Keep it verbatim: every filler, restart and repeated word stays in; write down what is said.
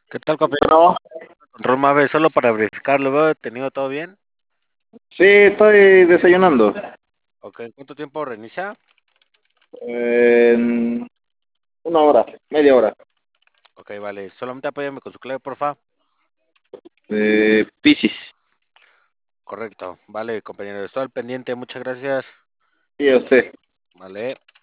¿Qué tal, compañero? No, Control Mave, solo para verificarlo, ¿veo tenido todo bien? sí, estoy desayunando. Ok, ¿en cuánto tiempo reinicia? En una hora, media hora. Ok, vale, solamente apóyame con su clave, porfa. Eh, Piscis. Correcto, vale, compañero, estoy al pendiente, muchas gracias. Sí, a usted. Vale.